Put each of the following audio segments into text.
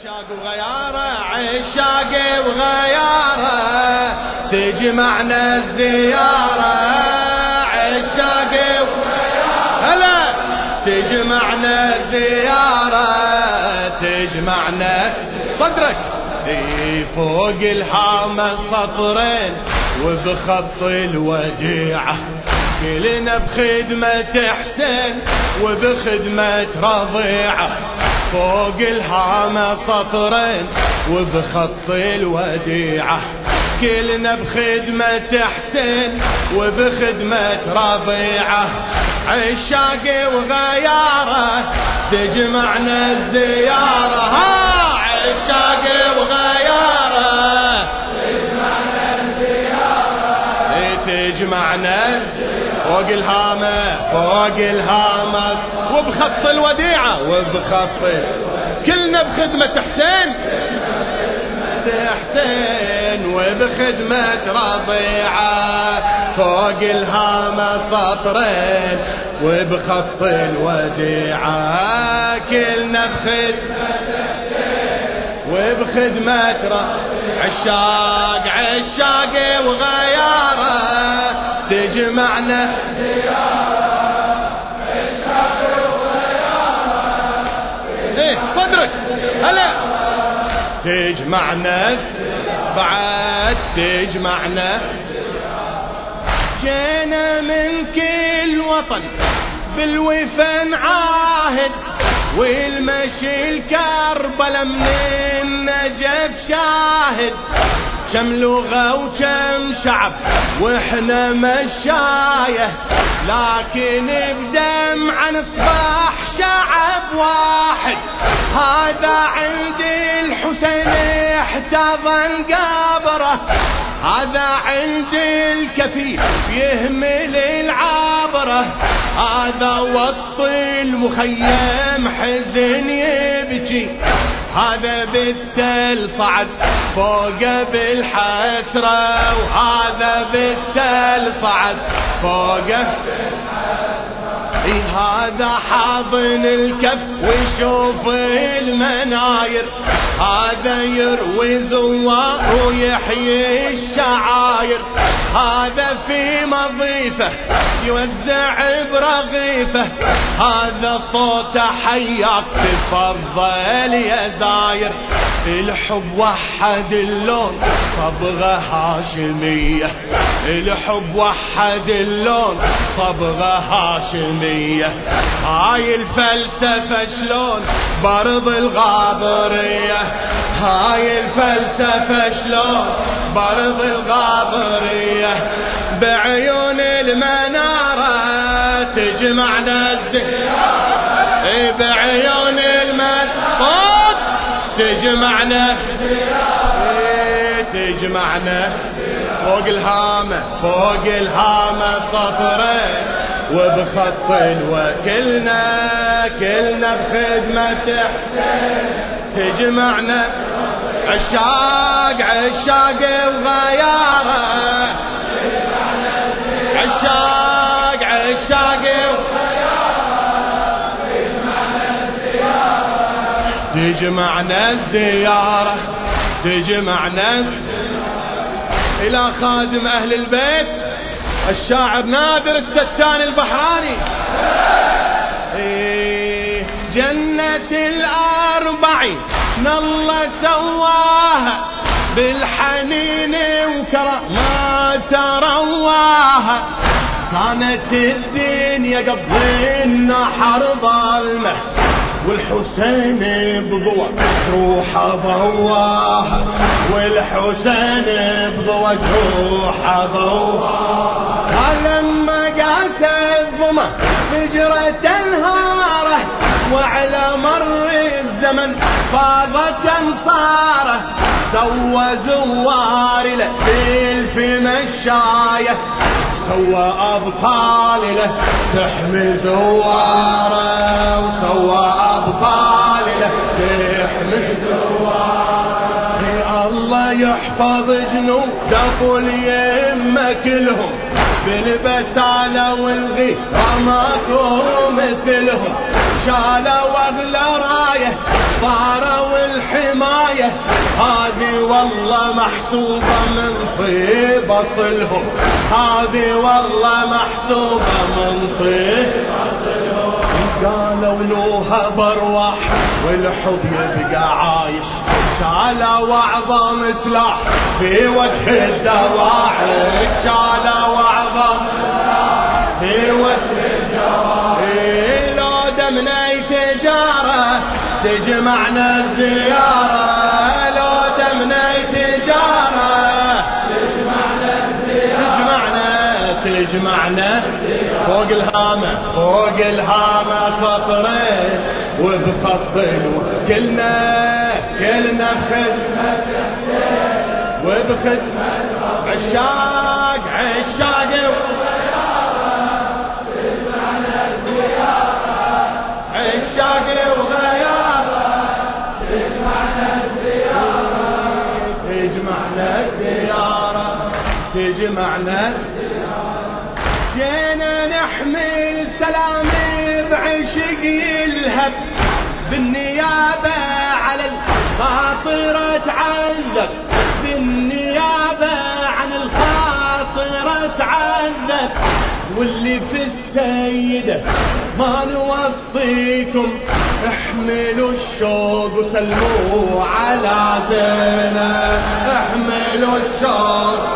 عشاق وغياره عشاق وغياره تجمعنا الزيارة عشاق وغياره هلا تجمعنا الزيارة تجمعنا صدرك فوق الهامة سطرين وبخط الوديعة كلنا بخدمة حسين وبخدمة رضيعة فوق الهامة سطرين وبخط الوديعة كلنا بخدمة حسين وبخدمة رضيعة عشاق وغياره تجمعنا الزيارة عشاق وغياره تجمعنا الزيارة تجمعنا فوق الهامة فوق الهامة وبخط الوديعة وبخط كلنا بخدمة حسين حسين وبخدمة رضيعة فوق الهامة سطرين وبخط الوديعة كلنا بخدمة وبخدمة عشاق عشاق وغياره تجمعنا ايه صدرك هلا تجمعنا بعد تجمعنا جينا من كل وطن بالوفا نعاهد والمشي الكربلا من النجف شاهد كم لغة وكم شعب واحنا مشايه لكن بدمع نصبح شعب واحد هذا عند الحسين احتضن قبره هذا عند الكفيف يهمل العبره هذا وسط المخيم حزن يبكي هذا بالتل صعد فوق بالحسرة وهذا بالتل صعد فوق هذا حاضن الكف ويشوف المناير هذا يروي زوار ويحيي الشعاير هذا في مضيفه يودع برغيفه هذا صوت حياك تفضل يا زاير الحب وحد اللون صبغة هاشمية الحب وحد اللون صبغة هاشمية هاي الفلسفة شلون برض الغاضرية هاي الفلسفة شلون برض الغاضرية بعيون المنارة تجمعنا الزيارة بعيون المنارة تجمعنا تجمعنا فوق الهامة فوق الهامة سطرين وبخط كلنا بخدمة حسين تجمعنا عشاق عشاق وغياره عشاق عشاق تجمعنا الزيارة تجمعنا إلى خادم أهل البيت الشاعر نادر التتان البحراني جنة الأربعين الله سواها بالحنين وكرم ما ترواها كانت الدنيا قبل النحر ظلمة والحسين بضوء روحه ضواها والحسين بضوء روحه ضواها لما قاس الظما هجرة انهاره وعلى مر الزمن فاضت انصاره سوى زوار له في مشايه سوى أبطال له تحمي زواره وسوى أبطال له تحمي زواره الله يحفظ جنود أبو اليمة كلهم بالبسالة والغيث رماكم مثلهم شالوا أغلى راية صاروا الحمى هذه والله محسوبة من طيب أصلهم، هذه والله محسوبة من طيب أصلهم. قالوا نوها برواح والحب يبقى عايش، شالوا أعظم سلاح في وجه الدواعي، شالوا أعظم في وجه الدواعي. لو دمنا تجارة تجمعنا الزيارة، لو دمنا تجارة تجمعنا فوق الهامة، فوق الهامة سطرين وبخط كلنا بخدمة وبخدمة عشاق عشاق وغيارة تجمعنا الزيارة تجمعنا. جينا نحمل سلامي بعشق يلهب، بالنيابة على الخاطرة تعذب، بالنيابة عن الخاطرة تعذب. واللي في السيدة ما نوصيكم، احملوا الشوق وسلموا على زينب، احملوا الشوق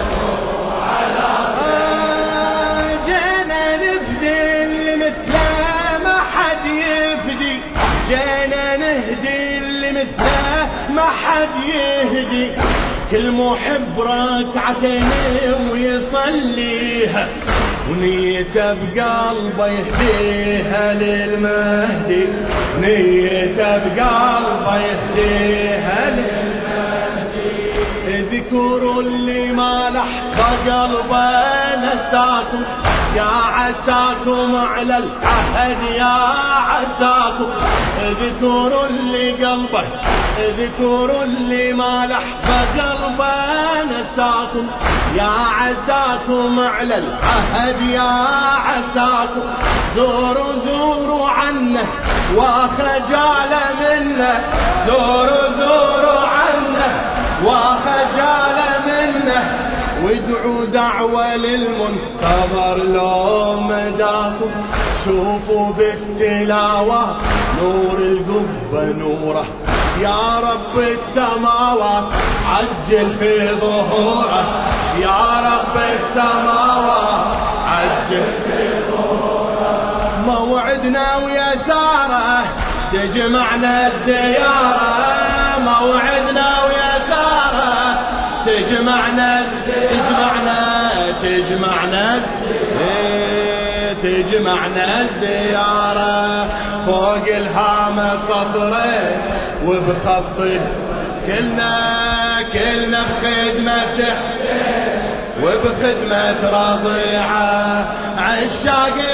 ما حد يهدي. كل محب ركعتين ويصليها ونيته بقلبه يهديها للمهدي، نيته بقلبه يهديها للمهدي. اذكروا اللي ما لحق قلبه نساكم، يا عساكم على العهد يا عساكم. اذكروا اللي قلبه، اذكروا اللي ما لحق قلبه نساكم، يا عساكم على العهد يا عساكم. زوروا عنه وخجال منه، زوروا عنه وخجال منه. وادعوا دعوة للمنتظر لو مداكم، شوفوا بالتلاوة نور القبة نوره، يا رب السماوات عجل في ظهوره، يا رب السماوات عجل في ظهوره. موعدنا ويا سارة تجمعنا الديارة، موعدنا ويا سارة تجمعنا تجمعنا الزيارة. فوق الهامة سطرين وبخط كلنا بخدمة وبخدمة رضيعة عشاقي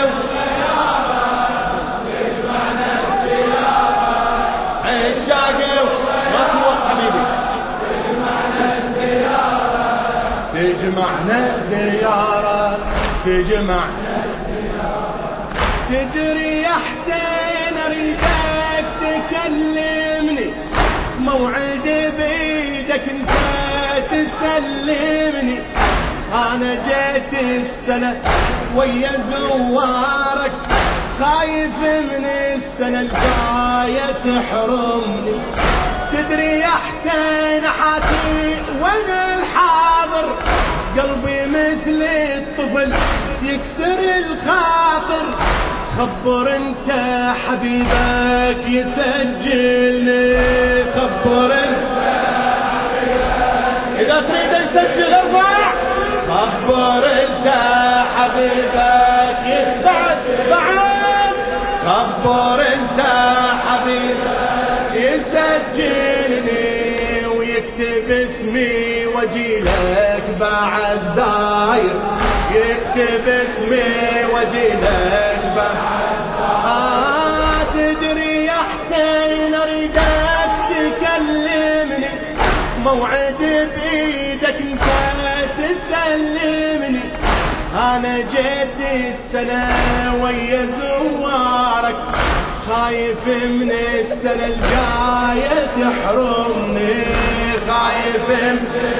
عشاقي ما توقع حبيبي. تجمعنا زيارة تجمعنا. تدري يا حسين اريدك تكلمني، موعد بيدك انت تسلمني. انا جيت السنة ويا زوارك، خايف من السنة الجاية تحرمني. تدري يا حسين حاتي وانا الحاضر، قلبي مثل الطفل يكسر الخاطر. خبر انت حبيبك يسجلني، خبر انت حبيبك اذا تريد يسجل ارفع. خبر انت حبيبك يسعد بعد، خبر انت حبيبك يسجلني ويكتب اسمي واجيلك بعد زاير، يكتب اسمي واجيلك بعد. تدري يا حسين اريدك تكلمني، موعد بايدك انت تسلمني. انا جيت السنة ويا زوارك، خايف من السنة الجاية تحرمني. شايف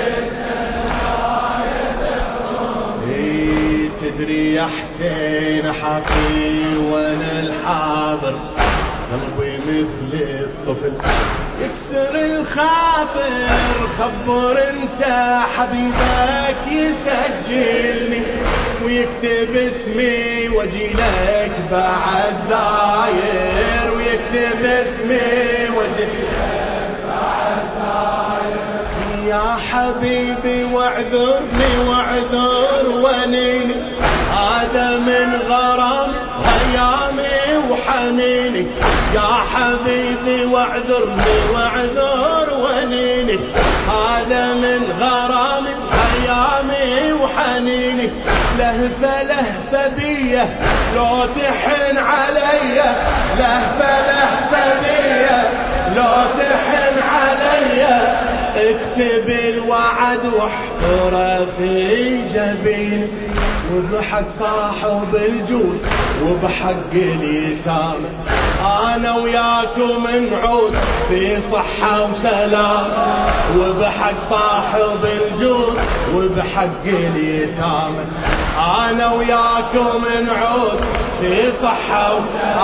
تدري يا حسين حقي وانا الحاضر قلبي مثل الطفل يكسر الخاطر. خبر انت حبيبك يسجلني ويكتب اسمي واجيلك بعد داير، ويكتب اسمي واجيلك بعد داير. يا حبيبي واعذرني واعذر ونيني، هذا من غرام ايامي وحنيني. يا حبيبي واعذرني واعذر ونيني، هذا من غرام ايامي وحنيني. لهفة لهفة بيه لو تحن عليا، لهفة لهفة بيه لو تحن عليا. اكتب الوعد واحفره في جبين، وبحق صاحب الجود وبحق اليتامى انا وياكم نعود في صحة وسلام. وبحق صاحب الجود وبحق اليتامى انا وياكم نعود في صحة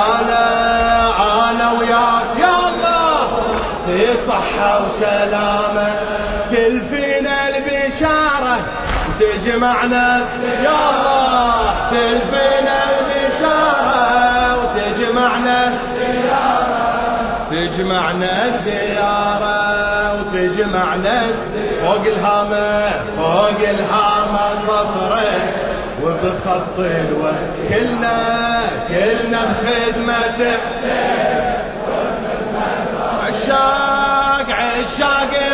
انا وياك يا الله في صحة وسلامة. تلفينا البشارة وتجمعنا يا الله، تلفينا البشارة وتجمعنا تجمعنا الزيارة وتجمعنا فوق الهامة فوق الهامة سطره وبخط الوقت كلنا بخدمته. عشاق